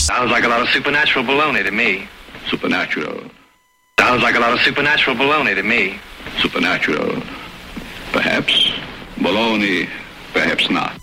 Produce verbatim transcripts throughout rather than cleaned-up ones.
Sounds like a lot of supernatural baloney to me. Supernatural. Sounds like a lot of supernatural baloney to me. Supernatural. Perhaps. Baloney. Perhaps not.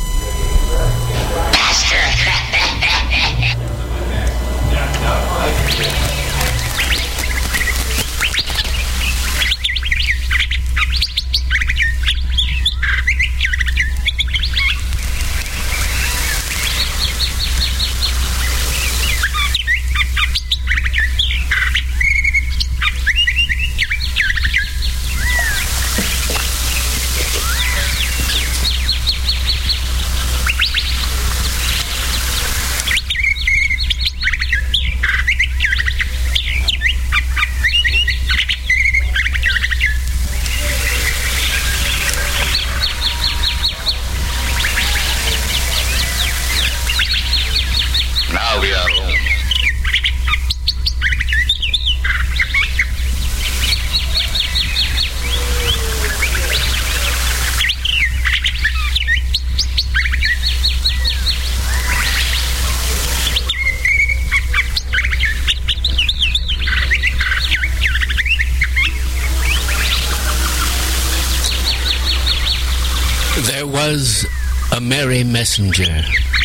There was a merry messenger,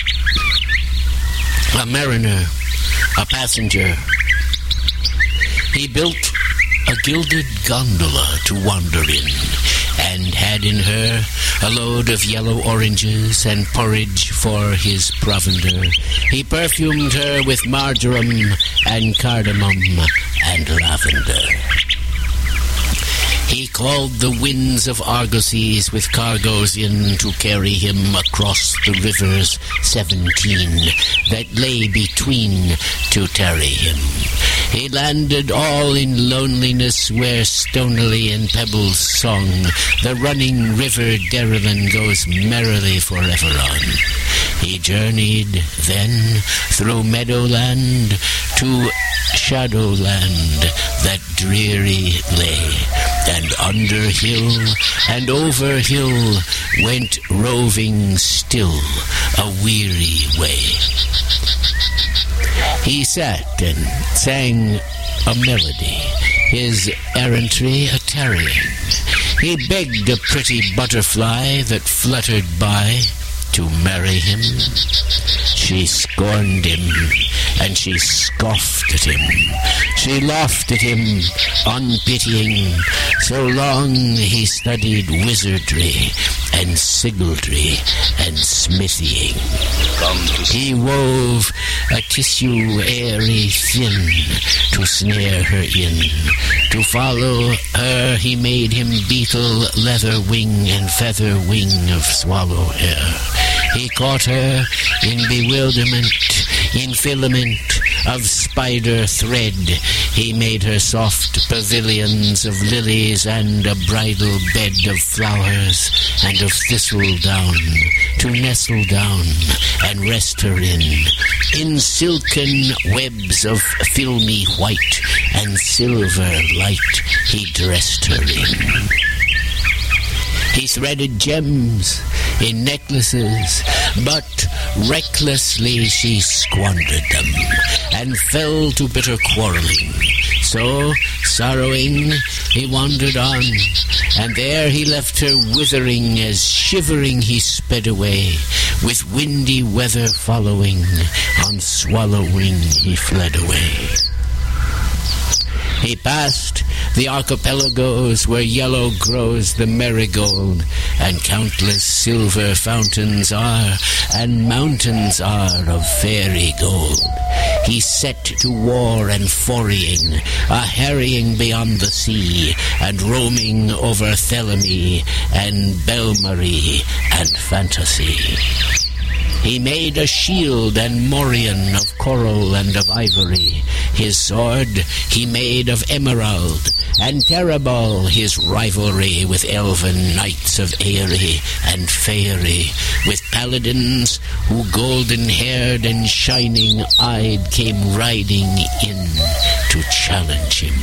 a mariner, a passenger. He built a gilded gondola to wander in, and had in her a load of yellow oranges and porridge for his provender. He perfumed her with marjoram and cardamom and lavender. He called the winds of Argosies with cargoes in to carry him across the rivers seventeen that lay between to tarry him. He landed all in loneliness where stonily in pebbles song the running river Derrilin goes merrily forever on. He journeyed then through meadowland to shadowland that dreary lay, and under hill and over hill went roving still a weary way. He sat and sang a melody, his errantry a tarrying. He begged a pretty butterfly that fluttered by to marry him. She scorned him, and she scoffed at him. She laughed at him, unpitying. So long he studied wizardry and sigildry and smithying. He wove a tissue airy thin to snare her in. To follow her he made him beetle, leather wing, and feather wing of swallow hair. He caught her in bewilderment, in filament of spider thread. He made her soft pavilions of lilies and a bridal bed of flowers and of thistle down, to nestle down and rest her in. In silken webs of filmy white and silver light he dressed her in. He threaded gems in necklaces, but recklessly she squandered them, and fell to bitter quarreling. So, sorrowing, he wandered on, and there he left her withering, as shivering he sped away, with windy weather following, on swallow wing he fled away. He passed the archipelagos where yellow grows the marigold, and countless silver fountains are, and mountains are of fairy gold. He set to war and foraying, a harrying beyond the sea, and roaming over Thelemy and Belmarie and Fantasy. He made a shield and morion of coral and of ivory. His sword he made of emerald, and terrible his rivalry with elven knights of Aerie and Faerie, with paladins who golden-haired and shining-eyed came riding in to challenge him.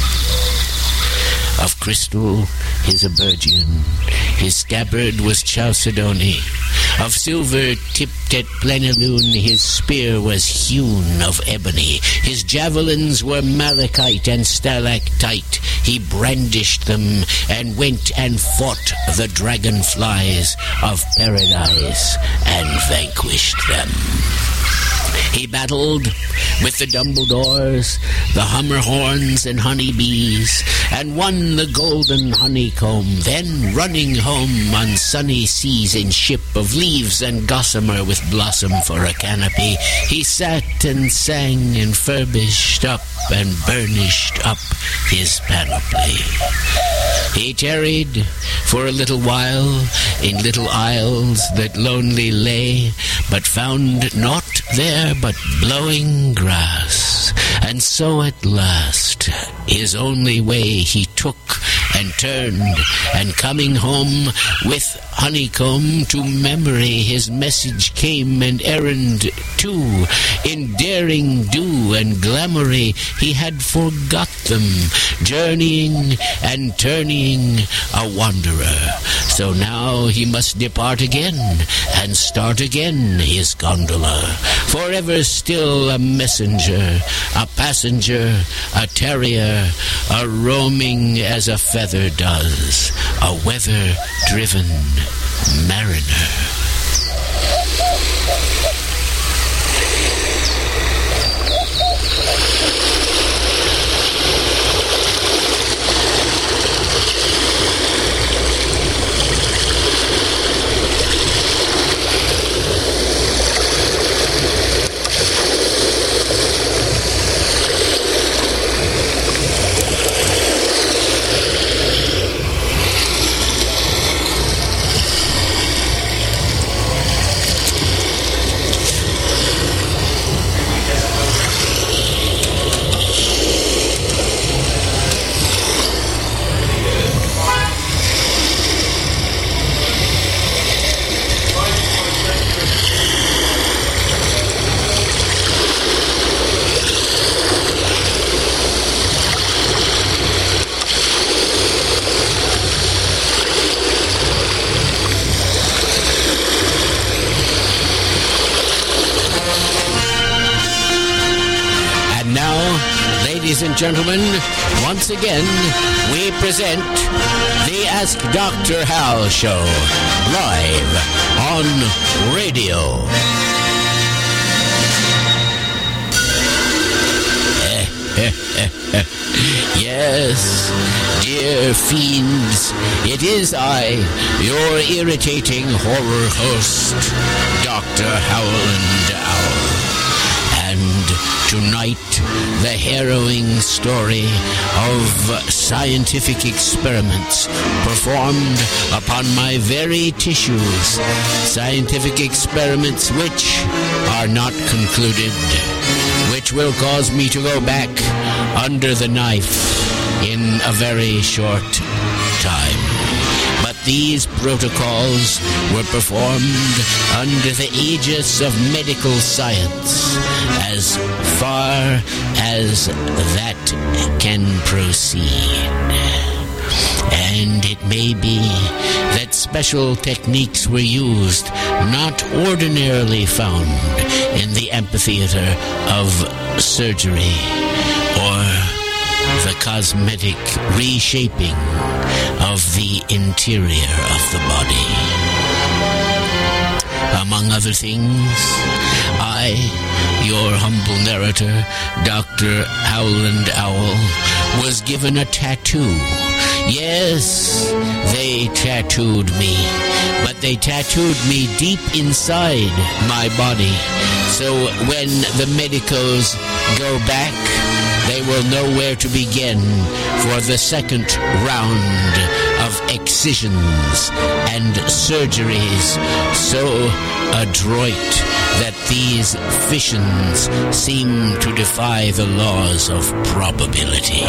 Of crystal his abergion, his scabbard was chalcedony, Of silver tipped at plenilune, his spear was hewn of ebony. His javelins were malachite and stalactite. He brandished them and went and fought the dragonflies of paradise and vanquished them. He battled with the Dumbledores, the Hummerhorns and honeybees, and won the golden honeycomb. Then, running home on sunny seas in ship of leaves and gossamer with blossom for a canopy, he sat and sang and furbished up and burnished up his panoply. He tarried for a little while in little isles that lonely lay, but found naught there but blowing grass. And so at last his only way he took and turned, and coming home with honeycomb to memory, his message came, and errand too. In daring do and glamoury he had forgot them, journeying and turning a wanderer. So now he must depart again and start again his gondola, forever still a messenger, a passenger, a terrier, a roaming as a feather does, a weather-driven mariner. Ladies and gentlemen, once again, we present the Ask Doctor Hal Show, live on radio. Yes, dear fiends, it is I, your irritating horror host, Doctor Howland Owl. And tonight, the harrowing story of scientific experiments performed upon my very tissues. Scientific experiments which are not concluded, which will cause me to go back under the knife in a very short time. But these protocols were performed under the aegis of medical science, as far as that can proceed. And it may be that special techniques were used not ordinarily found in the amphitheater of surgery or the cosmetic reshaping of the interior of the body. Among other things, I, your humble narrator, Doctor Howland Owl, was given a tattoo. Yes, they tattooed me, but they tattooed me deep inside my body. So when the medicos go back, they will know where to begin for the second round of excisions and surgeries so adroit that these fissions seem to defy the laws of probability.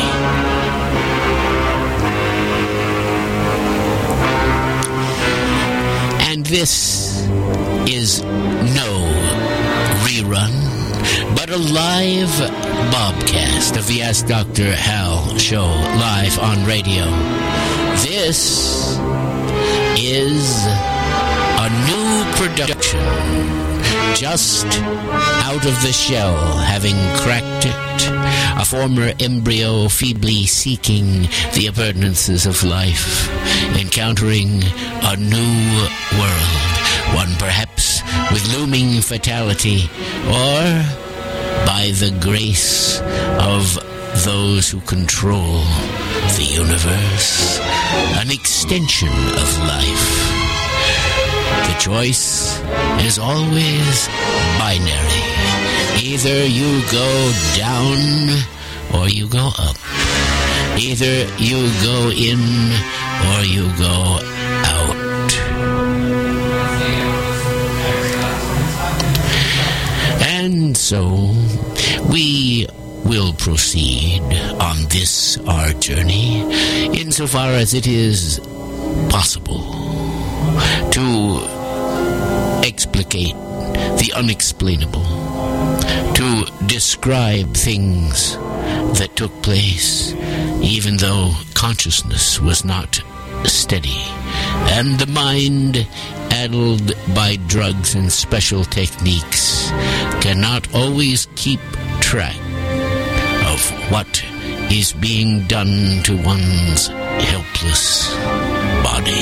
And this is no rerun, but a live bobcast of the Ask Doctor Hal show, live on radio. This is a new production, just out of the shell, having cracked it, a former embryo feebly seeking the appurtenances of life, encountering a new world, one perhaps with looming fatality, or by the grace of those who control the universe, an extension of life. The choice is always binary. Either you go down or you go up. Either you go in or you go out. And so we will proceed on this our journey insofar as it is possible to explicate the unexplainable, to describe things that took place even though consciousness was not steady, and the mind, addled by drugs and special techniques, cannot always keep track of what is being done to one's helpless body.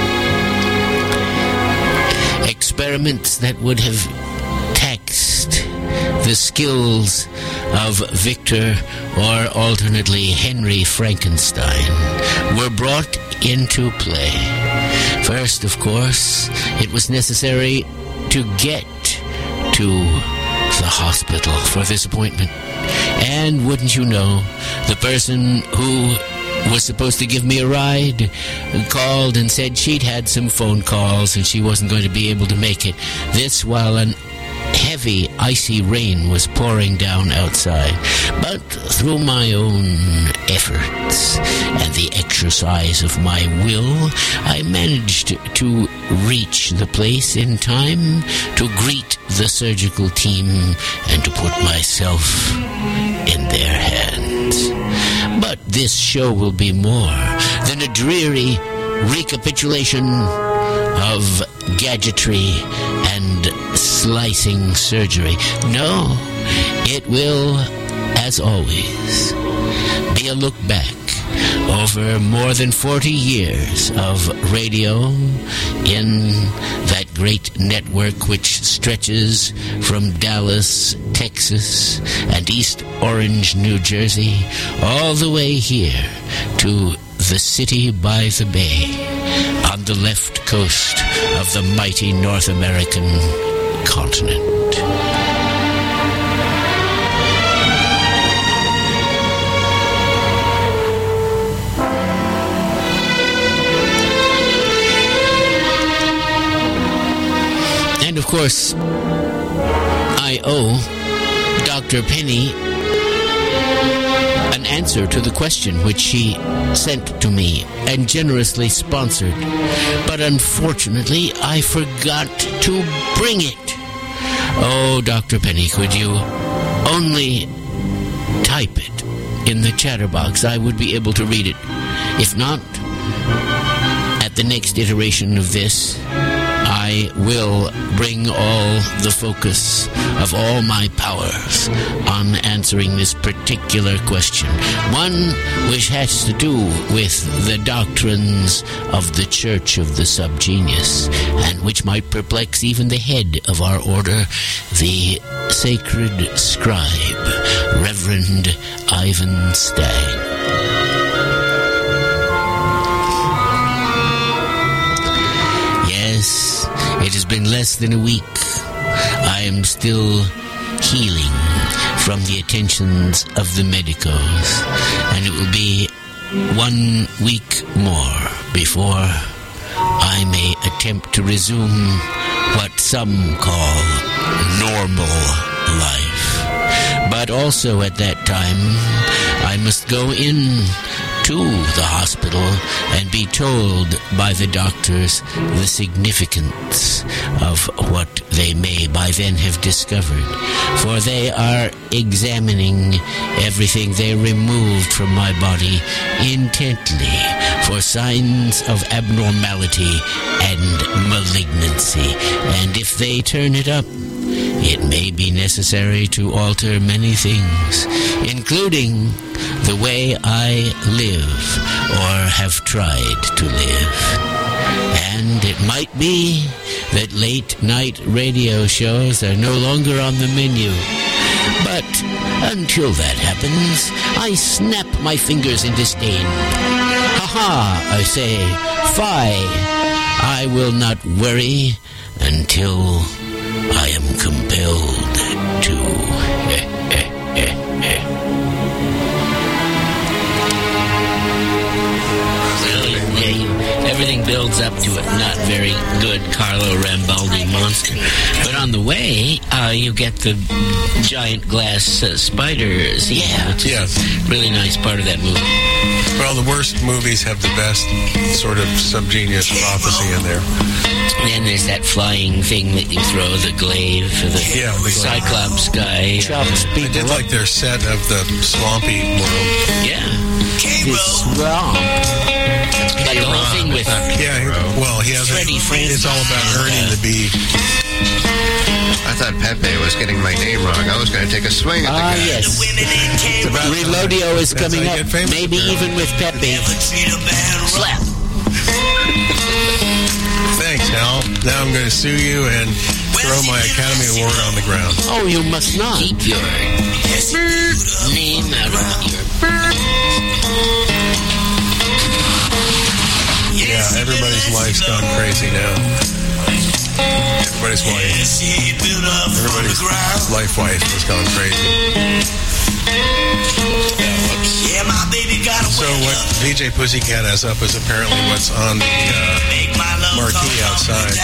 Experiments that would have taxed the skills of Victor, or alternately Henry Frankenstein, were brought into play. First, of course, it was necessary to get to the hospital for this appointment. And wouldn't you know, the person who was supposed to give me a ride called and said she'd had some phone calls and she wasn't going to be able to make it. This while an heavy, icy rain was pouring down outside. But through my own efforts and the exercise of my will, I managed to reach the place in time to greet the surgical team and to put myself in their hands. But this show will be more than a dreary recapitulation of gadgetry and slicing surgery. No, it will, as always, be a look back over more than forty years of radio in that great network which stretches from Dallas, Texas, and East Orange, New Jersey, all the way here to the city by the bay on the left coast of the mighty North American continent. And of course, I owe Doctor Penny an answer to the question which she sent to me and generously sponsored. But unfortunately, I forgot to bring it. Oh, Doctor Penny, could you only type it in the chatterbox? I would be able to read it. If not, at the next iteration of this, I will bring all the focus of all my powers on answering this particular question, one which has to do with the doctrines of the Church of the Subgenius, and which might perplex even the head of our order, the sacred scribe, Reverend Ivan Stagg. Yes, it has been less than a week. I am still healing from the attentions of the medicos, and it will be one week more before I may attempt to resume what some call normal life. But also at that time, I must go in to the hospital and be told by the doctors the significance of what they may by then have discovered, for they are examining everything they removed from my body intently for signs of abnormality and malignancy, and if they turn it up, it may be necessary to alter many things, including the way I live or have tried to live. And it might be that late-night radio shows are no longer on the menu. But until that happens, I snap my fingers in disdain. Ha-ha, I say, fie. I will not worry until I am compelled to. Everything builds up to a not very good Carlo Rambaldi monster. But on the way, uh, you get the giant glass uh, spider scene, yeah, which is yeah. a really nice part of that movie. Well, the worst movies have the best sort of subgenius prophecy in there. And then there's that flying thing that you throw, the glaive, the, yeah, the Cyclops guy. Uh, they did like their set of the swampy world. Yeah. The swamp. Like the whole thing with yeah, well, he has Freddie a, it's all about earning the bee. I thought Pepe was getting my name wrong. I was going to take a swing at the ah, guy. Yes. Relodio is That's coming up, famous, maybe girl. even with Pepe. Slap. Thanks, Hal. Now I'm going to sue you and throw my Academy Award on the ground. Oh, you must not. Keep your name out of your... Yeah, everybody's life's gone crazy now. Everybody's wife. Everybody's life wife has gone crazy. So what V J Pussycat has up is apparently what's on the uh, marquee outside.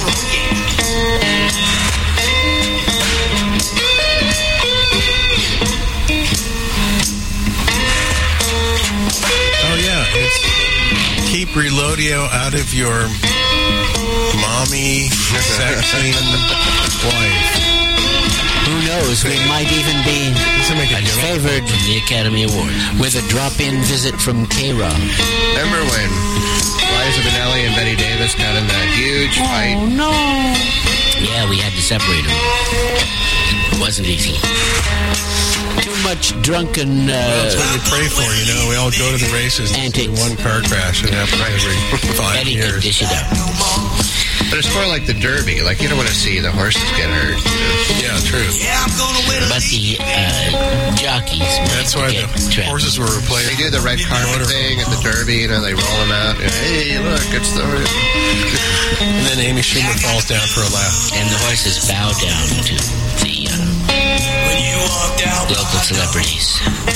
Oh yeah, it's keep Relodio out of your mommy sexing wife. Who knows? We might even be favored in the Academy Award with a drop-in visit from K-Rock. Remember when Liza Minnelli and Betty Davis got in that huge fight? Oh no! Yeah, we had to separate them. It wasn't easy. Too much drunken. Uh, well, that's what you pray for, you know. We all go to the races. Antics. One car crash and happens every five Eddie years. can dish it out. But it's more like the Derby. Like, you don't want to see the horses get hurt. Yeah, true. But the uh, jockeys. That's why the trapped. Horses were replaced. They do the red carpet thing at the Derby. You know, they roll them out. And, hey, look, it's the. And then Amy Schumer falls down for a lap. And the horses bow down to the uh, local celebrities,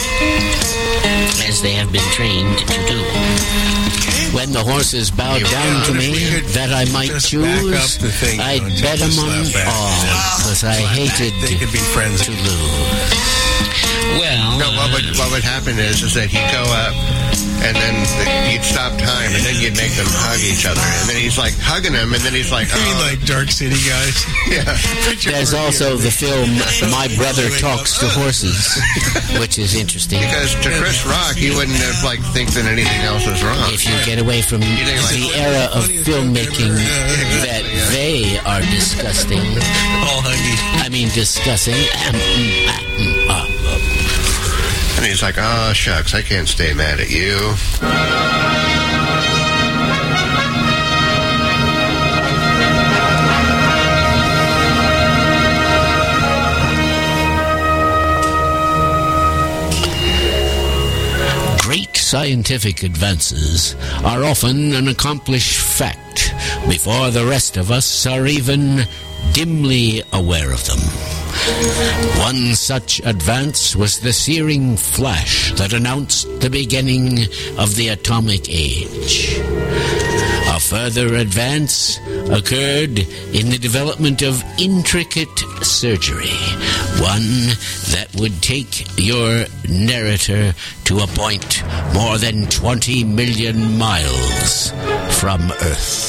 as they have been trained to do. When the horses bowed Yeah, down to me could that I might just choose, back up the thing, I'd you know, bet take them the on slap back all, and then because I hated they could be friends. to lose. Well, No, what would, what would happen is, is that he'd go up, and then the, you'd stop time, and then you'd make them hug each other. And then he's like hugging him, and then he's like, You mean oh. like Dark City guys? Yeah. there's also the film My Brother Talks to Horses, which is interesting. Because to Chris Rock, he wouldn't have, like, think that anything else was wrong. If you get away from think like- the era of filmmaking that they are disgusting, All huggy. I mean discussing. Um, mm, ah, mm, ah. And he's like, oh, shucks, I can't stay mad at you. Great scientific advances are often an accomplished fact before the rest of us are even dimly aware of them. One such advance was the searing flash that announced the beginning of the atomic age. A further advance occurred in the development of intricate surgery, one that would take your narrator to a point more than twenty million miles from Earth.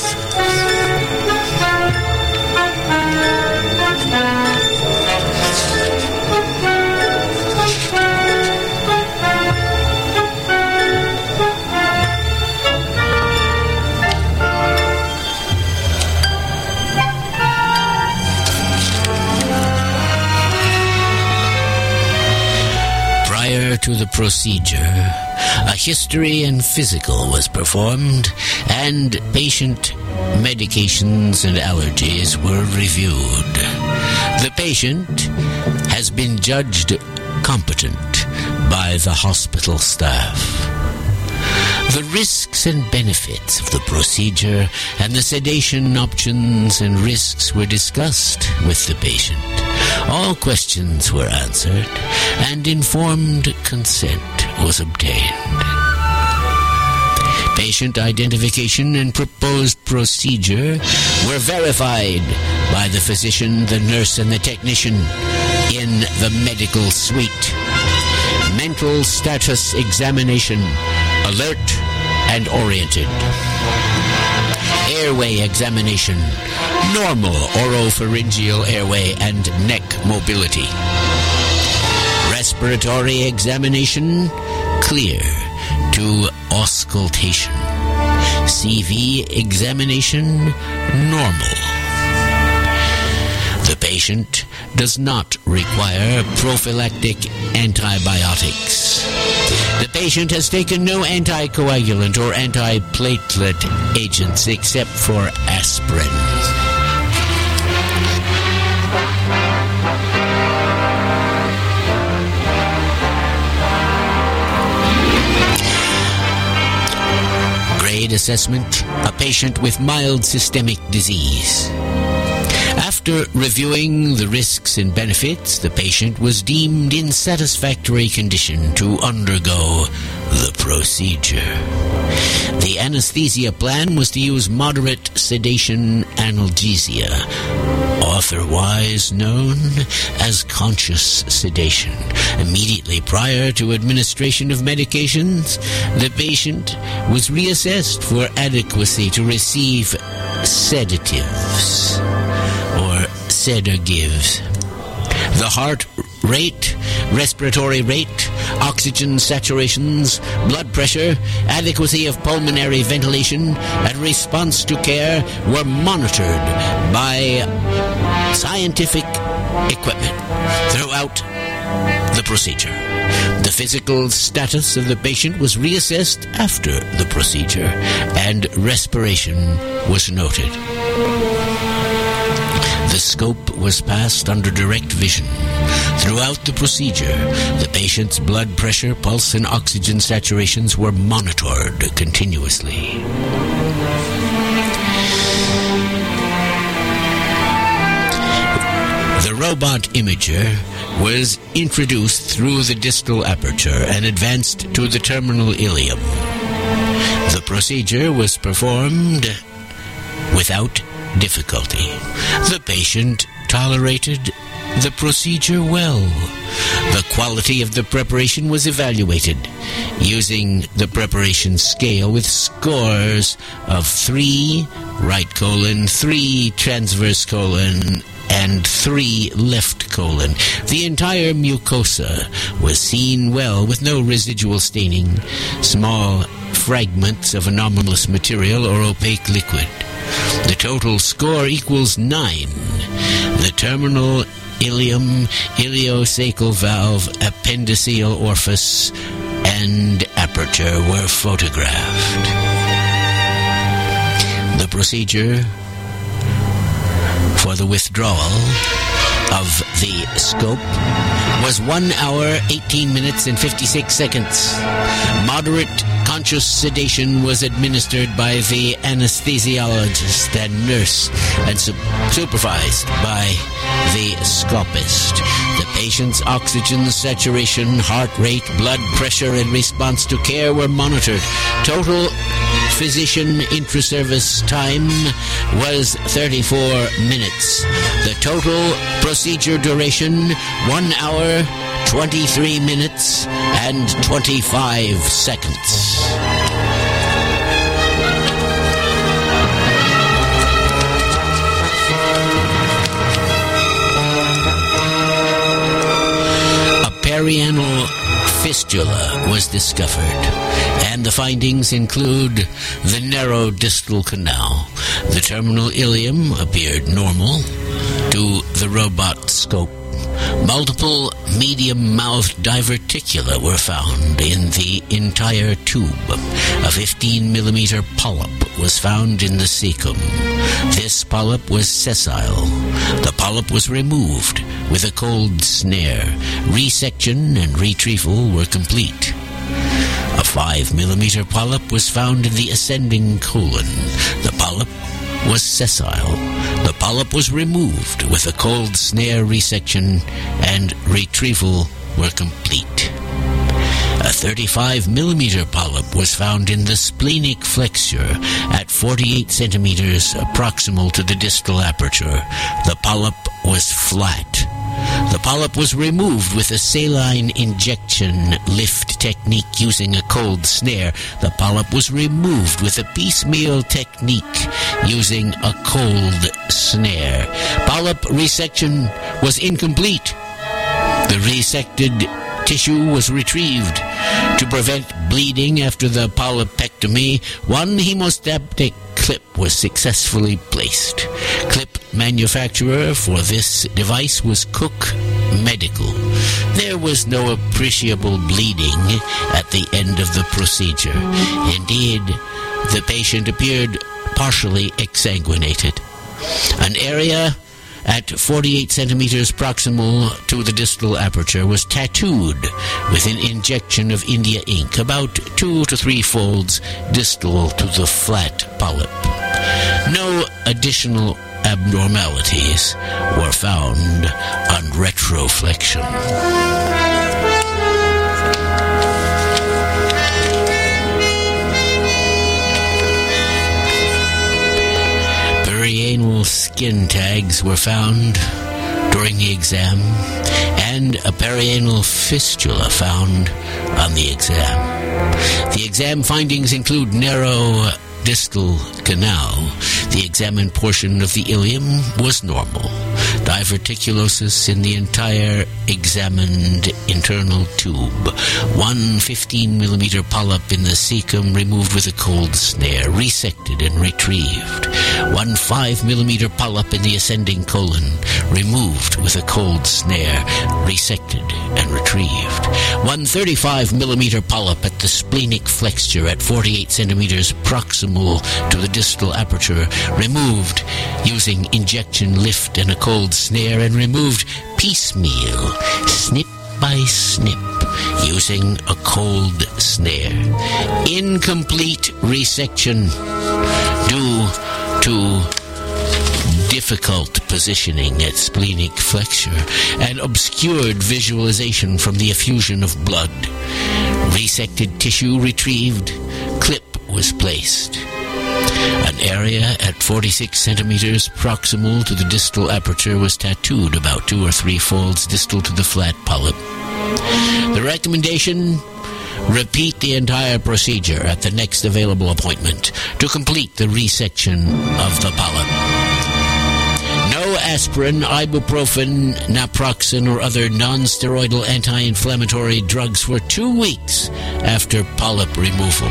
Prior to the procedure, a history and physical was performed, and patient medications and allergies were reviewed. The patient has been judged competent by the hospital staff. The risks and benefits of the procedure and the sedation options and risks were discussed with the patient. All questions were answered, and informed consent was obtained. Patient identification and proposed procedure were verified by the physician, the nurse, and the technician in the medical suite. Mental status examination, alert and oriented. Airway examination, normal oropharyngeal airway and neck mobility. Respiratory examination, clear to auscultation. C V examination, normal. The patient does not require prophylactic antibiotics. The patient has taken no anticoagulant or antiplatelet agents except for aspirin. Grade assessment, a patient with mild systemic disease. After reviewing the risks and benefits, the patient was deemed in satisfactory condition to undergo the procedure. The anesthesia plan was to use moderate sedation analgesia, otherwise known as conscious sedation. Immediately prior to administration of medications, the patient was reassessed for adequacy to receive sedatives or sedatives. The heart rate, respiratory rate, oxygen saturations, blood pressure, adequacy of pulmonary ventilation, and response to care were monitored by scientific equipment throughout the procedure. The physical status of the patient was reassessed after the procedure, and respiration was noted. The scope was passed under direct vision. Throughout the procedure, the patient's blood pressure, pulse, and oxygen saturations were monitored continuously. The robot imager was introduced through the distal aperture and advanced to the terminal ileum. The procedure was performed without difficulty. The patient tolerated the procedure well. The quality of the preparation was evaluated using the preparation scale with scores of three right colon, three transverse colon, and three left colon. The entire mucosa was seen well with no residual staining, small fragments of anomalous material or opaque liquid. The total score equals nine. The terminal ileum, ileocecal valve, appendiceal orifice, and aperture were photographed. The procedure for the withdrawal of the scope was one hour, eighteen minutes, and fifty-six seconds. Moderate conscious sedation was administered by the anesthesiologist and nurse and su- supervised by the scopist. The patient's oxygen saturation, heart rate, blood pressure, and response to care were monitored. Total physician intra-service time was thirty-four minutes. The total procedure duration, one hour, twenty-three minutes, and twenty-five seconds. A perianal fistula was discovered, and the findings include the narrow distal canal. The terminal ileum appeared normal to the robot scope. Multiple medium-mouthed diverticula were found in the entire tube. A fifteen millimeter polyp was found in the cecum. This polyp was sessile. The polyp was removed with a cold snare. Resection and retrieval were complete. A five millimeter polyp was found in the ascending colon. The polyp was sessile. The polyp was removed with a cold snare. Resection and retrieval were complete. A thirty-five millimeter polyp was found in the splenic flexure at forty-eight centimeters proximal to the distal aperture. The polyp was flat. The polyp was removed with a saline injection lift technique using a cold snare. The polyp was removed with a piecemeal technique using a cold snare. Polyp resection was incomplete. The resected tissue was retrieved. To prevent bleeding after the polypectomy, one hemostatic clip was successfully placed. Clip manufacturer for this device was Cook Medical. There was no appreciable bleeding at the end of the procedure. Indeed, the patient appeared partially exsanguinated. An area at forty-eight centimeters proximal to the distal aperture was tattooed with an injection of India ink, about two to three folds distal to the flat polyp. No additional abnormalities were found on retroflexion. Perianal skin tags were found during the exam, and a perianal fistula found on the exam. The exam findings include narrow distal canal. The examined portion of the ileum was normal. Diverticulosis in the entire examined internal tube. One fifteen millimeter polyp in the cecum removed with a cold snare, resected and retrieved. One five millimeter polyp in the ascending colon, removed with a cold snare, resected and retrieved. One thirty-five millimeter polyp at the splenic flexure at forty-eight centimeters proximal to the distal aperture, removed using injection lift and a cold snare, and removed piecemeal, snip by snip, using a cold snare. Incomplete resection due to difficult positioning at splenic flexure and obscured visualization from the effusion of blood. Resected tissue retrieved. Clip was placed. An area at forty-six centimeters proximal to the distal aperture was tattooed about two or three folds distal to the flat polyp. The recommendation: repeat the entire procedure at the next available appointment to complete the resection of the polyp. No aspirin, ibuprofen, naproxen, or other non-steroidal anti-inflammatory drugs for two weeks after polyp removal.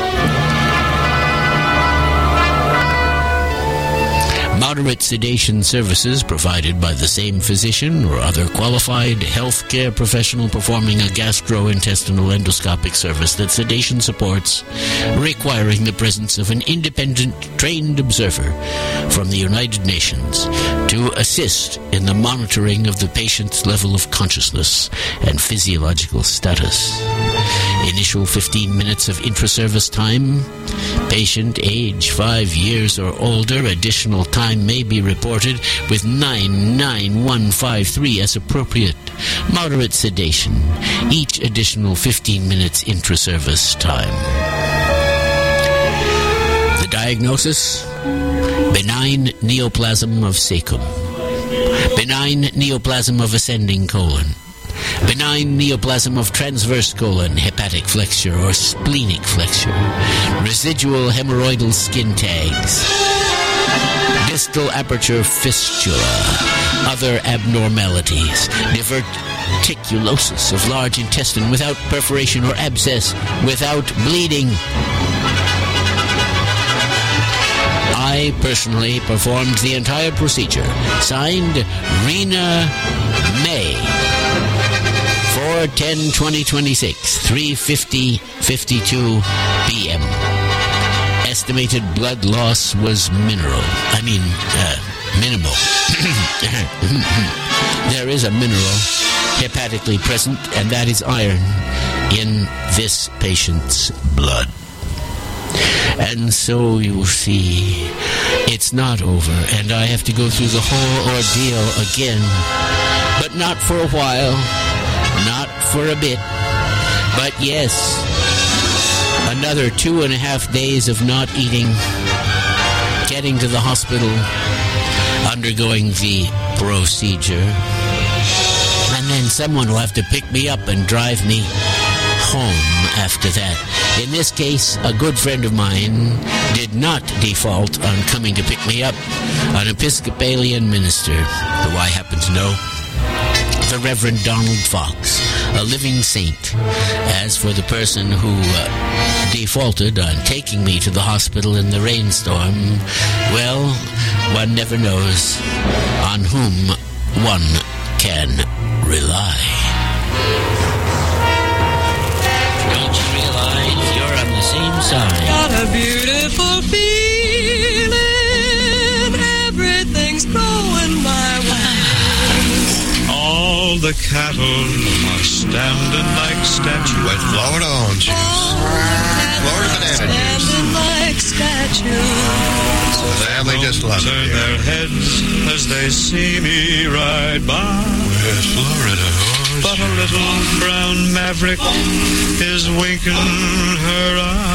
Moderate sedation services provided by the same physician or other qualified healthcare professional performing a gastrointestinal endoscopic service that sedation supports, requiring the presence of an independent trained observer from the United Nations to assist in the monitoring of the patient's level of consciousness and physiological status. Initial fifteen minutes of intra-service time. Patient age five years or older. Additional time may be reported with nine nine one five three as appropriate. Moderate sedation. Each additional fifteen minutes intra-service time. Diagnosis: benign neoplasm of cecum, benign neoplasm of ascending colon, benign neoplasm of transverse colon, hepatic flexure or splenic flexure, residual hemorrhoidal skin tags, distal aperture fistula, other abnormalities, diverticulosis of large intestine without perforation or abscess, without bleeding. I personally performed the entire procedure. Signed, Rena May. four ten twenty twenty-six, three fifty fifty-two p.m. Estimated blood loss was mineral. I mean, uh, minimal. There is a mineral hepatically present, and that is iron in this patient's blood. And so, you see, it's not over, and I have to go through the whole ordeal again. But not for a while, not for a bit, but yes, another two and a half days of not eating, getting to the hospital, undergoing the procedure, and then someone will have to pick me up and drive me home after that. In this case, a good friend of mine did not default on coming to pick me up. An Episcopalian minister, who I happen to know, the Reverend Donald Fox, a living saint. As for the person who uh, defaulted on taking me to the hospital in the rainstorm, well, one never knows on whom one can rely. Don't you realize you're on the same side? Got a beautiful feeling, everything's going my way. All the cattle are standing like statues. With Florida orange juice. Florida banana juice. Standing like statues. The family just loves Turn it. their heads as they see me ride by. Where's Florida orange? But a little brown maverick is winking her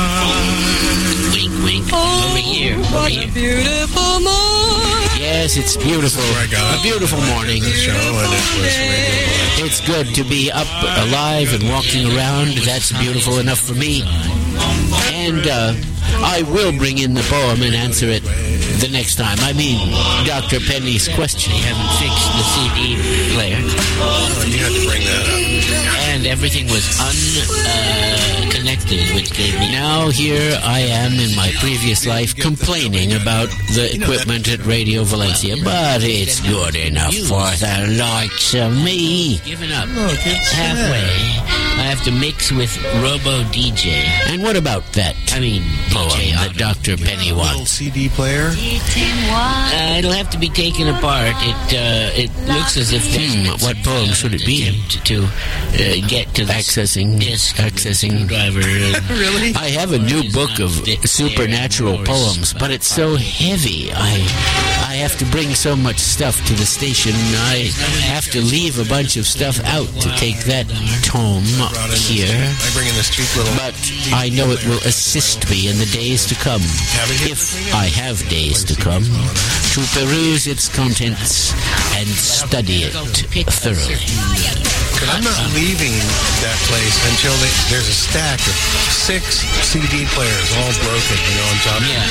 eye. Wink, wink. Oh, Over here. Over what here. a beautiful morning. Yes, it's beautiful. A beautiful morning. Show and it was radio. It's good to be up, alive, and walking around. That's beautiful enough for me. And uh, I will bring in the poem and answer it the next time. I mean, Doctor Penny's question. You haven't fixed the C D player. Oh, you had to bring that up. And everything was unconnected, uh, which gave me... Now here I am in my previous life complaining about the equipment at Radio Valencia, but it's good enough for the likes of me. Given up. Look, it's halfway. I have to mix with Robo D J. And what about that? I mean, poem that Doctor Penny Little wants. C D player. Uh, it'll have to be taken apart. It uh, it looks as if hmm, what poem should it be to, to uh, get to the accessing disc accessing driver. Really? I have a new book of supernatural poems, but it's so heavy. I I have to bring so much stuff to the station. I have to leave a bunch of stuff out to take that tome here. I bring in this cheap little. But I know it will assist me in the days to come, if I have days to come, to peruse its contents and study it thoroughly. But I'm not leaving that place until they, there's a stack of six C D players, all broken, you know, on top of each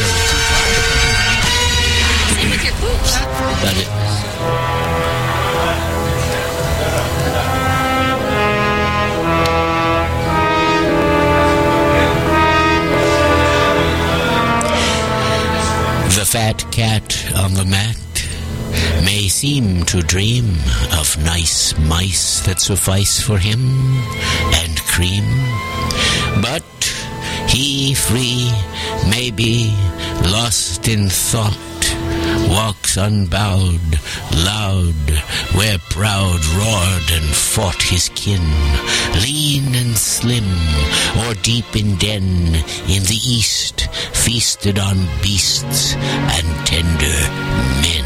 other. Got it. The fat cat on the mat may seem to dream of nice mice that suffice for him and cream, but he free may be lost in thought, walks unbowed, loud, where proud roared and fought his kin, lean and slim, or deep in den in the east, feasted on beasts and tender men.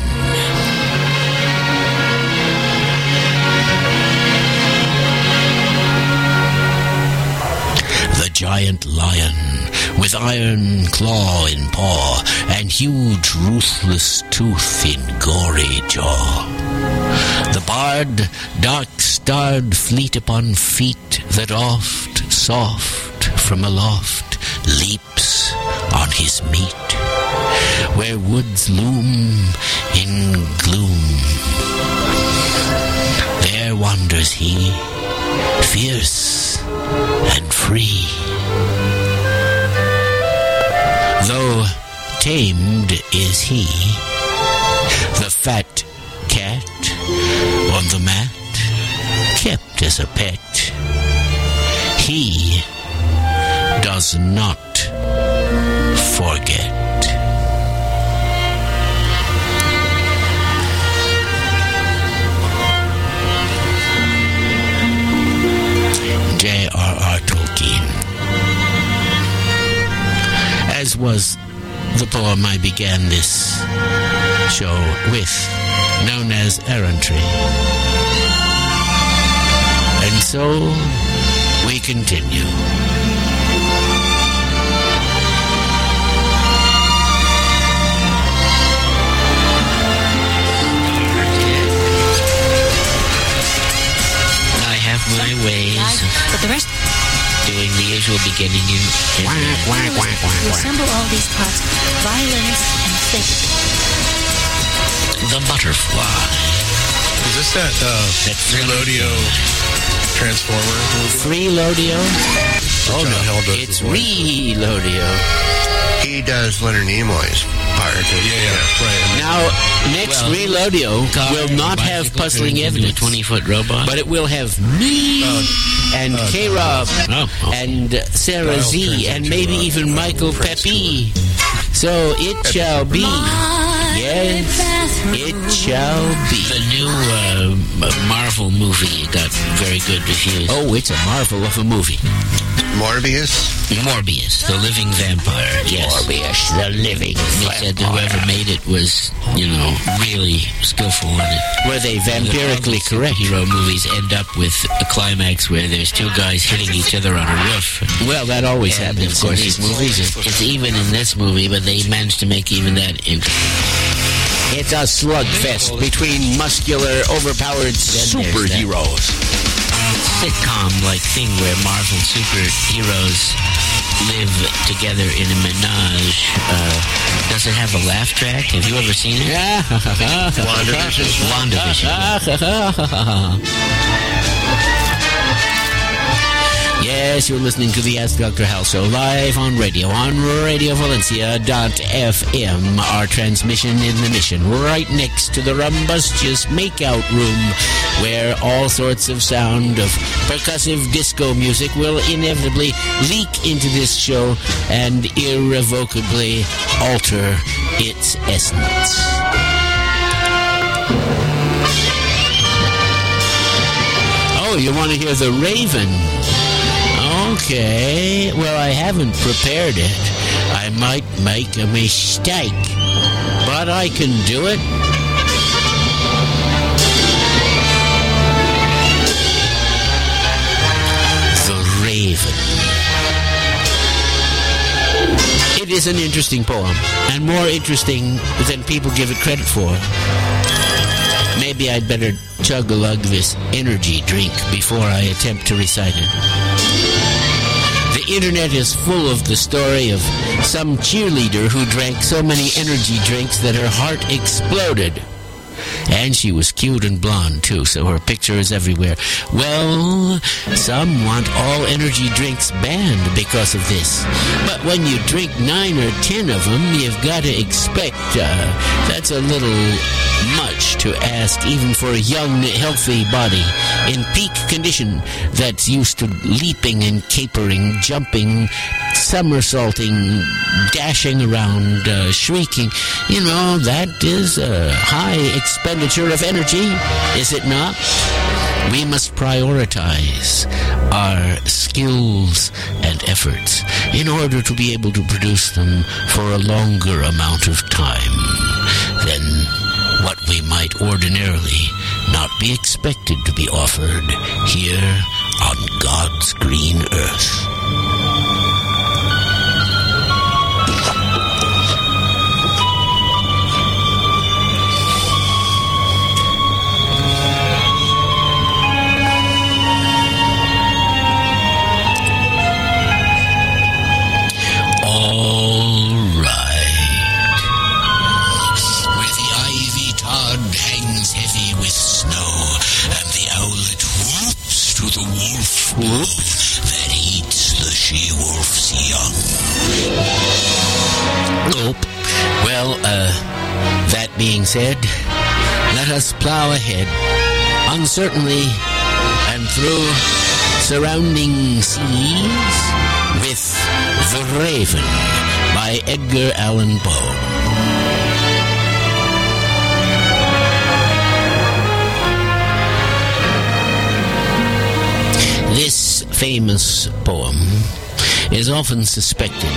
The giant lion, with iron claw in paw, and huge ruthless tooth in gory jaw. The bard, dark-starred, fleet upon feet, that oft, soft, from aloft, leaps on his meat, where woods loom in gloom. There wanders he, fierce and free. Though tamed is he, the fat cat on the mat, kept as a pet, he does not forget. J R R. Tolkien. As was the poem I began this show with, known as Errantry. And so we continue. I have my ways of But the rest, doing the usual beginning and you assemble all these parts, violins and think. the butterfly. Is this that uh, Relodio Transformer? Freelodio? Oh John no, Hell does it's the voice. Relodio. He does Leonard Nimoy's part. Yeah, yeah, right. Now, next Well, Relodio car, will not have bicycle puzzling turns into a evidence, twenty-foot robot. but it will have me and uh, K-Rob Oh, oh. and Sarah Giles turns Z and into, maybe uh, even uh, Michael Fred Pepe. So it shall be. Yes, it shall be. The new uh, Marvel movie got very good reviews. Oh, it's a marvel of a movie. Morbius? Morbius, the living vampire. Yes. Morbius, the living They said whoever made it was, you know, really skillful in it. Were they vampirically All the correct? Superhero movies end up with a climax where there's two guys hitting each other on a roof. Well, that always And happens of in course, these it's, movies. it's even in this movie, but they managed to make even that interesting. It's a slugfest between muscular, overpowered superheroes. Sitcom-like thing where Marvel superheroes live together in a menage. Uh, does it have a laugh track? Have you ever seen it? WandaVision. WandaVision. Yes, you're listening to the Ask Doctor Hal Show live on radio, on radio valencia dot f m. Our transmission in the mission right next to the Rumbustious Makeout Room, where all sorts of sound of percussive disco music will inevitably leak into this show and irrevocably alter its essence. Oh, you want to hear the Raven? Okay, well, I haven't prepared it. I might make a mistake, but I can do it. The Raven. It is an interesting poem, and more interesting than people give it credit for. Maybe I'd better chug-a-lug this energy drink before I attempt to recite it. The internet is full of the story of some cheerleader who drank so many energy drinks that her heart exploded. And she was cute and blonde, too, so her picture is everywhere. Well, some want all energy drinks banned because of this. But when you drink nine or ten of them, you've got to expect uh, that's a little much to ask, even for a young, healthy body in peak condition that's used to leaping and capering, jumping, somersaulting, dashing around, uh, shrieking. You know, that is a high expenditure of energy, is it not? We must prioritize our skills and efforts in order to be able to produce them for a longer amount of time than what we might ordinarily not be expected to be offered here on God's green earth. the wolf Whoops. that eats the she-wolf's young. Nope. Well, uh, that being said, let us plow ahead, uncertainly and through surrounding seas, with The Raven by Edgar Allan Poe. This famous poem is often suspected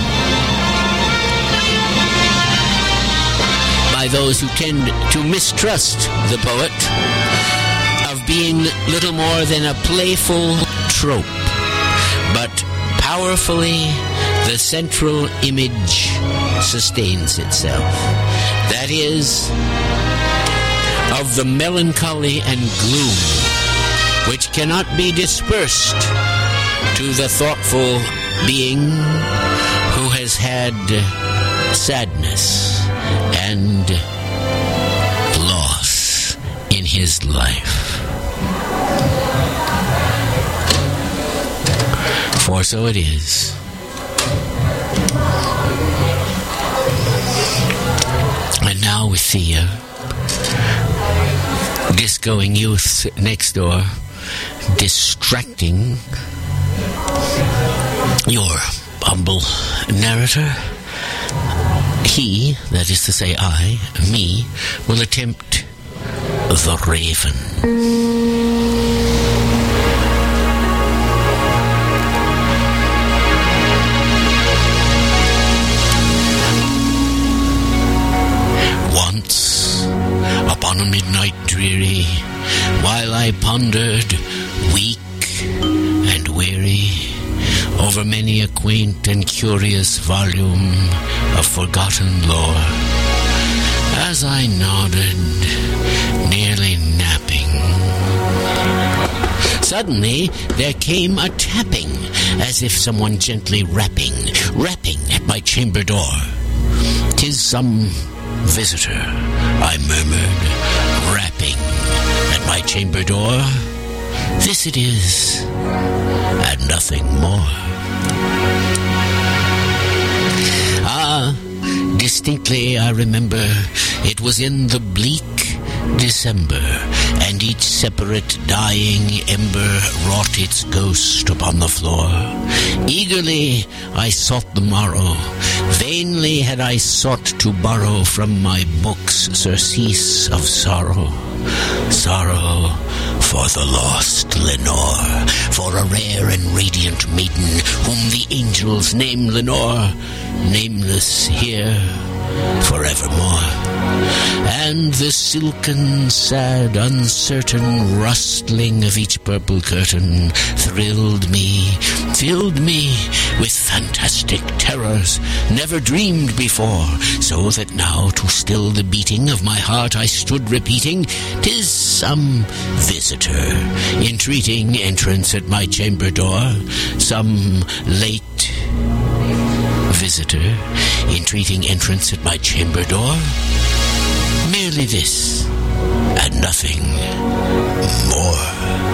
by those who tend to mistrust the poet of being little more than a playful trope, but powerfully the central image sustains itself. That is, of the melancholy and gloom which cannot be dispersed to the thoughtful being who has had sadness and loss in his life. For so it is. And now with the uh, discoing youth next door distracting your humble narrator, he, that is to say I, me, will attempt The Raven. Once, upon a midnight dreary, while I pondered, weak and weary, over many a quaint and curious volume of forgotten lore, as I nodded, nearly napping, suddenly there came a tapping, as if someone gently rapping, rapping at my chamber door. "'Tis some visitor," I murmured, rapping at my chamber door. "This it is, and nothing more." Ah, distinctly I remember it was in the bleak December, and each separate dying ember wrought its ghost upon the floor. Eagerly I sought the morrow. Vainly had I sought to borrow from my books surcease of sorrow. Sorrow for the lost Lenore, for a rare and radiant maiden whom the angels name Lenore, nameless here forevermore. And the silken, sad, uncertain rustling of each purple curtain thrilled me, filled me with fantastic terrors never dreamed before, so that now to still the beating of my heart I stood repeating, "'Tis some visitor entreating entrance at my chamber door, some late visitor entreating entrance at my chamber door. Merely this, and nothing more."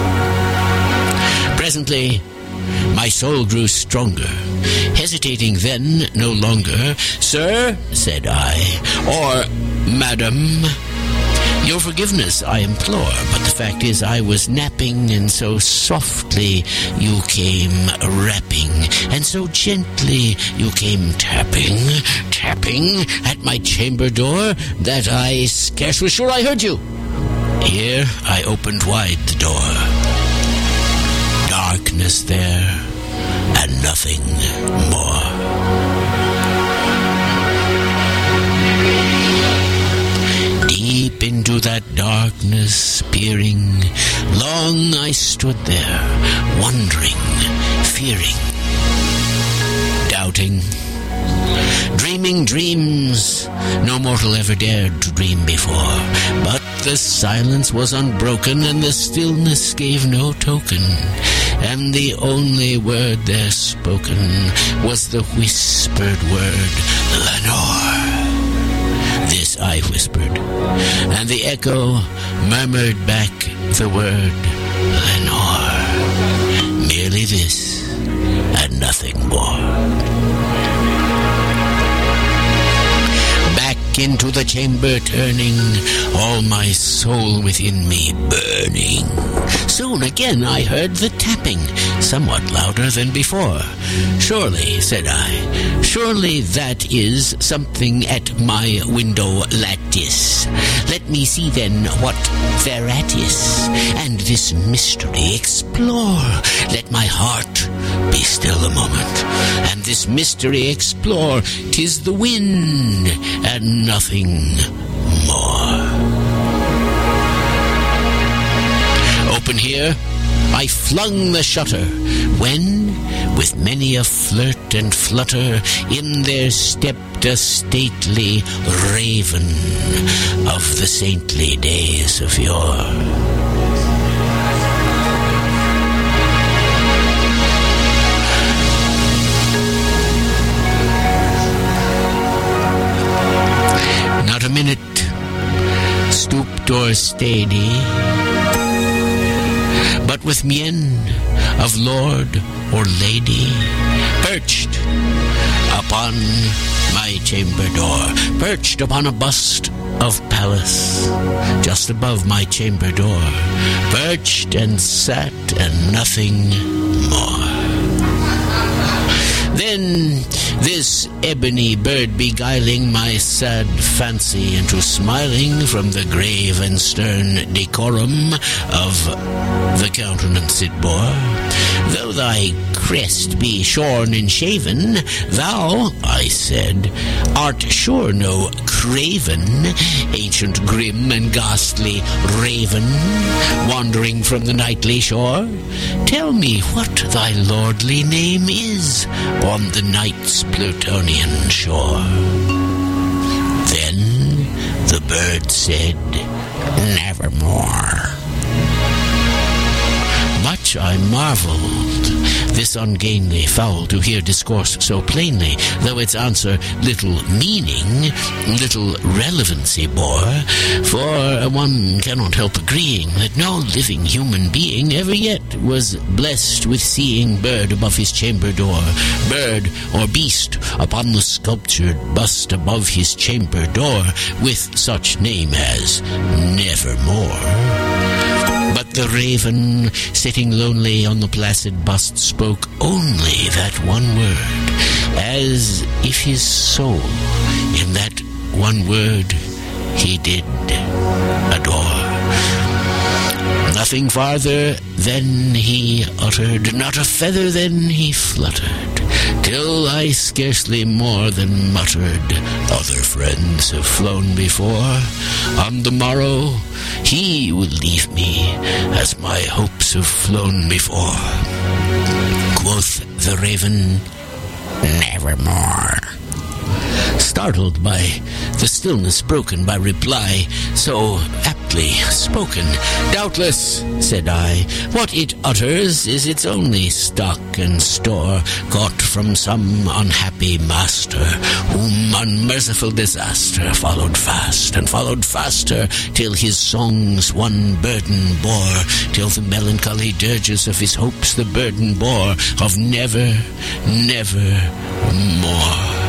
Presently, my soul grew stronger. Hesitating then no longer, "Sir," said I, or "Madam, your forgiveness I implore, but the fact is I was napping, and so softly you came rapping, and so gently you came tapping, tapping at my chamber door, that I scarce was sure I heard you." Here I opened wide the door. Darkness there, and nothing more. Deep into that darkness peering, long I stood there, wondering, fearing, doubting, dreaming dreams no mortal ever dared to dream before. But the silence was unbroken, and the stillness gave no token, and the only word there spoken was the whispered word, "Lenore." This I whispered, and the echo murmured back the word, "Lenore." the chamber turning, all my soul within me burning. Soon again I heard the tapping, somewhat louder than before. Surely, said I, surely that is something at my window lattice. Let me see then what thereat is, and this mystery explore. Let my heart be still a moment, and this mystery explore. 'Tis the wind, and nothing more. Open here, I flung the shutter, when, with many a flirt and flutter, in there stepped a stately raven of the saintly days of yore. Not a minute stooped or stayed he, but with mien of lord or lady, perched upon my chamber door, perched upon a bust of Pallas, just above my chamber door, perched and sat and nothing more. Then this ebony bird beguiling my sad fancy into smiling from the grave and stern decorum of the countenance it bore. Though thy crest be shorn and shaven, thou, I said, art sure no craven, ancient grim and ghastly raven, wandering from the nightly shore. Tell me what thy lordly name is on the night's Plutonian shore. Then the bird said, nevermore. Much I marveled this ungainly fowl to hear discourse so plainly, though its answer little meaning, little relevancy bore, for one cannot help agreeing that no living human being ever yet was blessed with seeing bird above his chamber door, bird or beast upon the sculptured bust above his chamber door, with such name as Nevermore. But the raven, sitting lonely on the placid bust, spoke only that one word, as if his soul in that one word he did adore. Nothing farther than he uttered, not a feather than he fluttered, till I scarcely more than muttered, other friends have flown before. On the morrow he will leave me, as my hopes have flown before. Quoth the raven, nevermore. Startled by the stillness broken by reply so aptly spoken, doubtless, said I, what it utters is its only stock and store, got from some unhappy master, whom unmerciful disaster followed fast, and followed faster, till his songs one burden bore, till the melancholy dirges of his hopes the burden bore, of never, never more.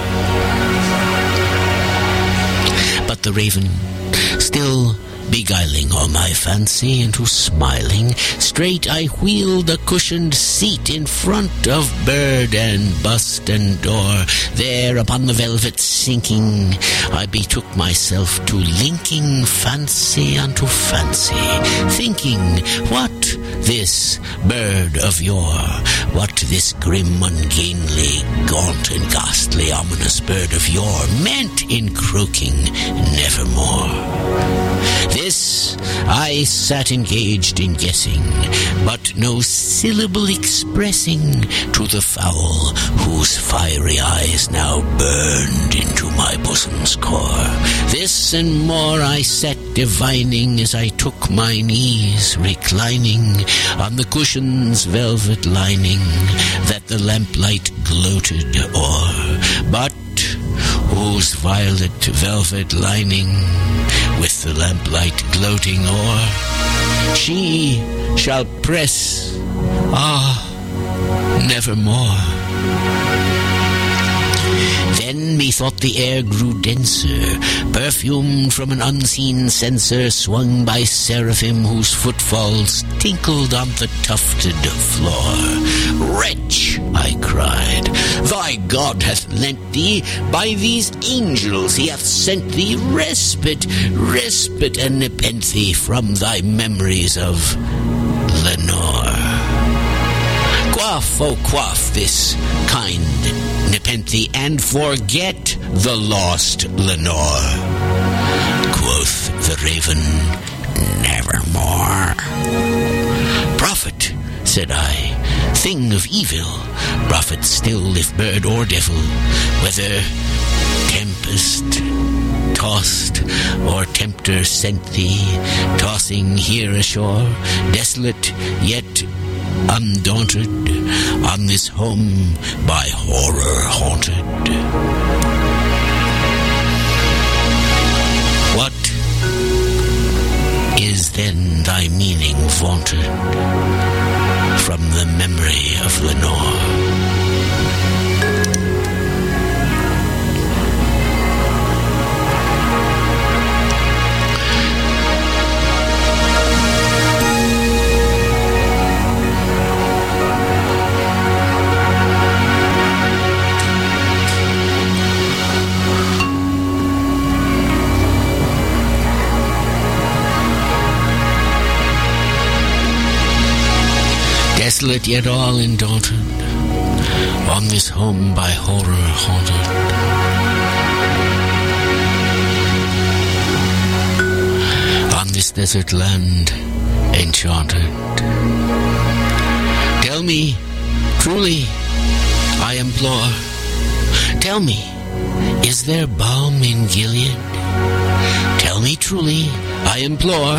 But the raven, still beguiling all my fancy into smiling, straight I wheeled a cushioned seat in front of bird and bust and door. There upon the velvet sinking, I betook myself to linking fancy unto fancy, thinking what this bird of yore, what this grim, ungainly, gaunt and ghastly, ominous bird of yore meant in croaking nevermore. This I sat engaged in guessing, but no syllable expressing to the fowl whose fiery eyes now burned into my bosom's core. This and more I sat divining as I took mine ease, reclining on the cushion's velvet lining that the lamplight gloated o'er, but whose violet velvet lining with the lamplight gloating o'er, she shall press, ah, nevermore. Then methought the air grew denser, perfumed from an unseen censer swung by seraphim whose footfalls tinkled on the tufted floor. Wretch, I cried, thy God hath lent thee, by these angels he hath sent thee respite, respite and nepenthe from thy memories of Lenore. Quaff, oh quaff this kind nepenthe, and forget the lost Lenore. Quoth the raven, nevermore. Prophet, said I, thing of evil, prophet still if bird or devil, whether tempest tossed or tempter sent thee, tossing here ashore, desolate yet undaunted, on this home by horror haunted. What is then thy meaning vaunted from the memory of Lenore? Desolate yet all undaunted, on this home by horror haunted. On this desert land enchanted. Tell me, truly, I implore, tell me, is there balm in Gilead? Tell me truly, I implore.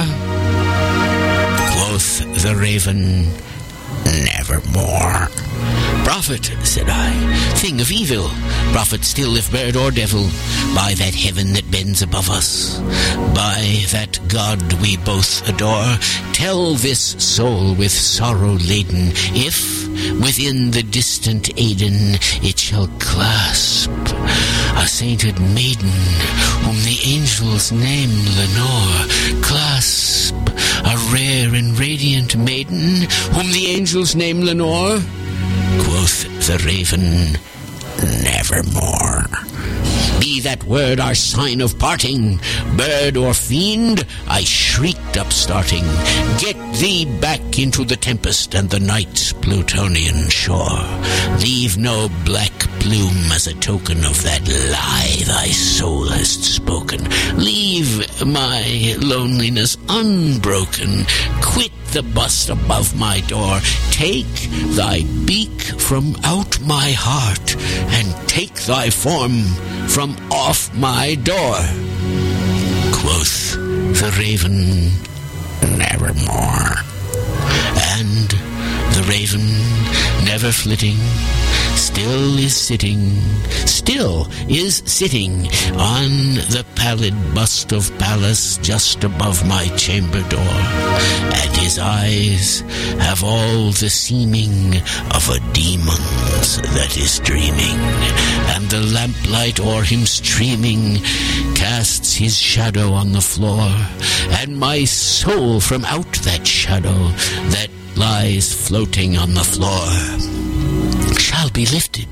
Quoth the raven, nevermore. Prophet, said I, thing of evil, prophet still if bird or devil, by that heaven that bends above us, by that God we both adore, tell this soul with sorrow laden, if within the distant Aidenn it shall clasp a sainted maiden, whom the angels name Lenore, clasp a rare and radiant maiden, whom the angels name Lenore? Quoth the raven, nevermore. Be that word our sign of parting, bird or fiend, I shrieked upstarting, get thee back into the tempest and the night's Plutonian shore. Leave no black plume as a token of that lie thy soul hast spoken. Leave my loneliness unbroken. Quit the bust above my door. Take thy beak from out my heart, and take thy form from off my door. Quoth the raven, nevermore. And the raven, never flitting, still is sitting, still is sitting on the pallid bust of Pallas just above my chamber door, and his eyes have all the seeming of a demon's that is dreaming, and the lamplight o'er him streaming casts his shadow on the floor, and my soul from out that shadow that lies floating on the floor shall be lifted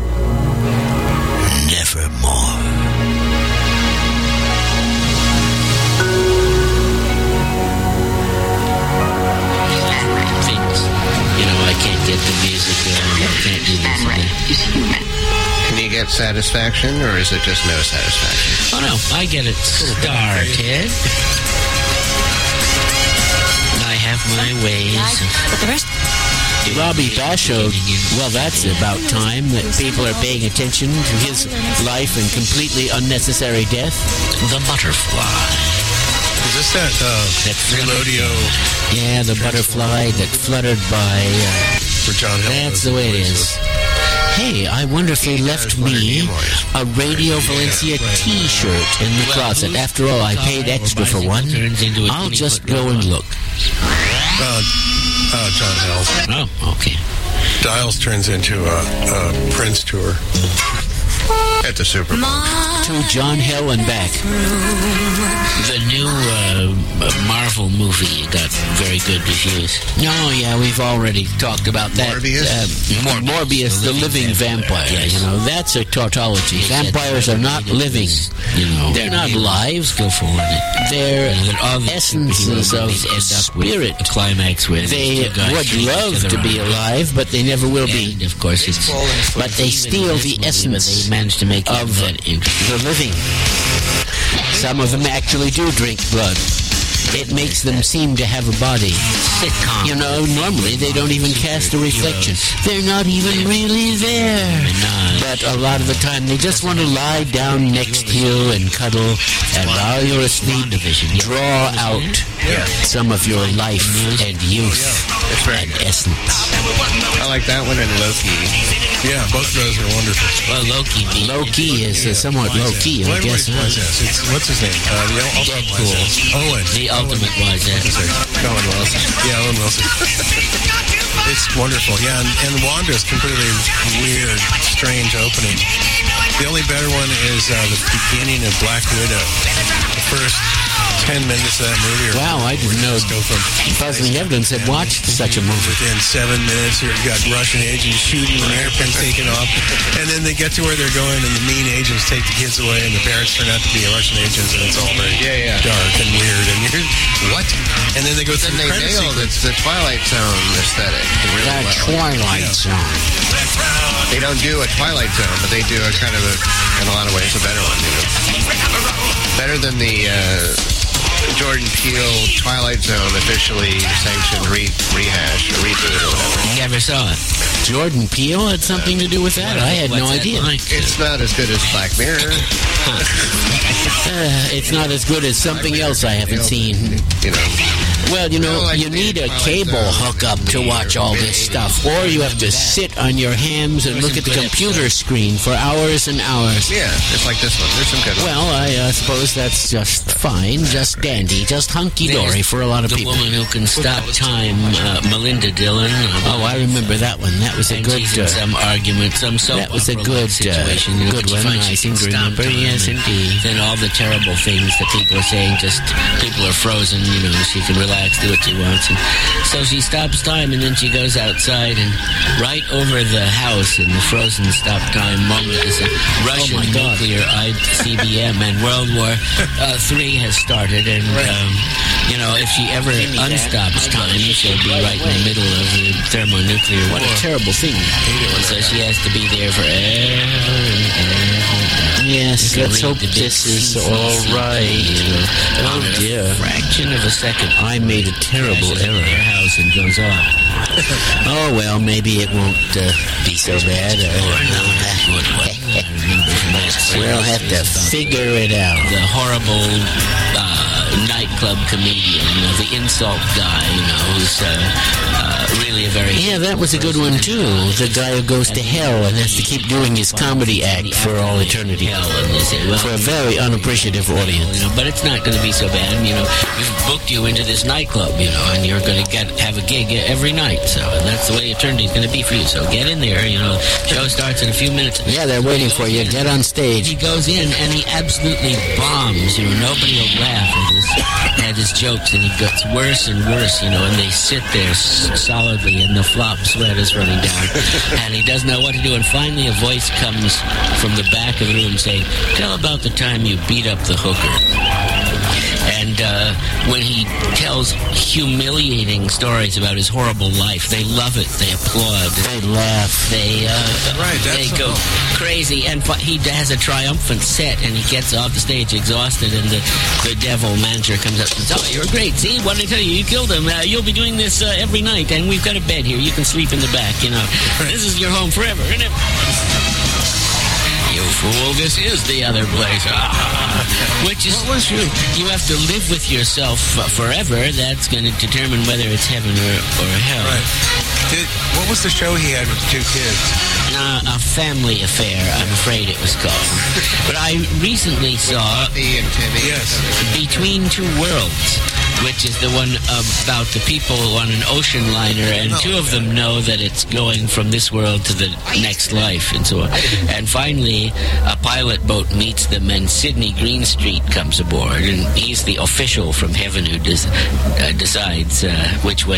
nevermore. Things, you know, I can't get the music going. I can't do this. Is human. Can you get satisfaction, or is it just no satisfaction? Oh no, I get it. Star, Ted. I have my ways. But the rest... Robbie Basho, well, that's about time that people are paying attention to his life and completely unnecessary death. The butterfly. Is this that, uh, that Relodio? Yeah, the butterfly that fluttered by... Uh, for John Hill. That's the way it is. Hey, I wonder if they left me a Radio Valencia T-shirt in the closet. After all, I paid extra for one. I'll just go and look. Uh, uh, John Hill. Oh, okay. Dials turns into a, a Prince tour. At the Super Bowl. To John Hill and back. The new uh, Marvel movie got very good reviews. No, yeah, we've already talked about that. Morbius? Uh, Mor- Morbius, the living vampire. Yes. You know, that's a tautology. They said Vampires are not that it living. was, you know, They're not really live. skillful in it. They're You know, that all the essences superhero of movies end up with spirit. a climax where They the two guys would shoot each love other to be around. alive, but they never will be. And of course, it's But they steal the essence They managed to make of that interesting. the living. Some of them actually do drink blood. It makes them seem to have a body. Sitcom. You know, normally they don't even cast a reflection. They're not even really there. But a lot of the time they just want to lie down next to you and cuddle, and while you're asleep, draw out some of your life and youth and essence. I like that one and Loki. Yeah, both of those are wonderful. Well, Loki being Low-key is uh, somewhat low-key, Well, I guess. everybody's wise ass. It's, what's his name? Uh, the ultimate Deadpool. wise ass. Owen. the ultimate wise What's his ass. name? Owen Wilson. Yeah, Owen Wilson. It's wonderful. Yeah, and, and Wanda's completely weird, strange opening. The only better one is uh, the beginning of Black Widow. The first ten minutes of that movie. Are Wow, I didn't know Just go from Puzzling Evidence had watched such a movie. within seven minutes, you got Russian agents shooting and airplanes taking off, and then they get to where they're going, and the mean agents take the kids away, and the parents turn out to be Russian agents, and it's all very Yeah, yeah. dark and weird. And you're what? And then they go Then through they the credit nailed it. sequence. The Twilight Zone aesthetic. Really That well. Twilight Zone. They don't do a Twilight Zone, but they do a kind of a, in a lot of ways, a better one. You know? Better than the uh, Jordan Peele Twilight Zone officially sanctioned re- rehash or reboot or whatever. Never saw it. Jordan Peele had something to do with that? I had no What's that idea. like? It's not as good as Black Mirror. Uh, it's not as good as something else I haven't seen. You know, Well, you know, No, like you the need a Twilight cable Zone, hookup to the watch all this stuff, or you have to sit on your hams and look at the computer screen for hours and hours. yeah, it's like this one. There's some good ones. Well, I uh, suppose that's just fine, just dandy, just hunky-dory for a lot of the people. woman who can stop time, uh, Melinda Dillon. Oh, I remember that one. That was a And good... she's in Uh, some argument, some soap that was a opera-like good, uh, situation. You know, good but you one. find I she seem can to stop remember. time, Yes, and indeed. Then all the terrible things that people are saying, just people are frozen. You know, she can relax, do what she wants. And so she stops time, and then she goes outside, and right over the house in the frozen stop time moment is a Russian Oh, my God. nuclear I C B M, and World War uh, Three has started. And um, you know, if she ever Give me that. unstops time, she'll be right in the middle of the thermonuclear What a war. terrible thing. So she has to be there forever and ever. Yes, You can let's read hope the big this is C C C all right. page, Oh, on a dear. fraction of a second. I made a terrible crashes into error. their house and goes off. Oh, well, maybe it won't uh, be so bad. I don't know. What, what I remember from that We'll have to figure it out. the horrible uh, nightclub comedian, you know, the insult guy, you know, who's uh, uh, really a very... Yeah, that was a good one, too. The guy who goes to hell and has to keep doing his comedy act for all eternity. Hell, and they say, well, For a very unappreciative you audience. know, but it's not going to be so bad. You know, we've booked you into this nightclub, you know, and you're going to get have a gig every night. So that's the way eternity's going to be for you. So get in there. You know, show starts in a few minutes. Yeah, they're waiting for you. Get on He stage. goes in and he absolutely bombs. You know, nobody will laugh at his, at his jokes, and he gets worse and worse. You know, and they sit there s- solidly, and the flop sweat is running down, and he doesn't know what to do. And finally, a voice comes from the back of the room saying, "Tell about the time you beat up the hooker." And uh, when he tells humiliating stories about his horrible life, they love it. They applaud. They laugh. They uh, Right, that's they the go whole- crazy, and fi- he has a triumphant set, and he gets off the stage exhausted, and the, the devil manager comes up and says, "Oh, you're great. See, what did I tell you? You killed him. Uh, you'll be doing this uh, every night, and we've got a bed here. You can sleep in the back. You know, this is your home forever, isn't it?" You fool, this is the other place. Ah. Which is, What was you? you have to live with yourself uh, forever. That's going to determine whether it's heaven or, or hell. Right. Did, what was the show he had with the two kids? Uh, a family affair, I'm afraid it was called. But I recently saw Buffy and Timmy. Yes. Between Two Worlds. which is the one about the people on an ocean liner, and Oh, two of them know that it's going from this world to the next life, and so on. And finally, a pilot boat meets them, and Sidney Greenstreet comes aboard, and he's the official from heaven who des- uh, decides uh, which way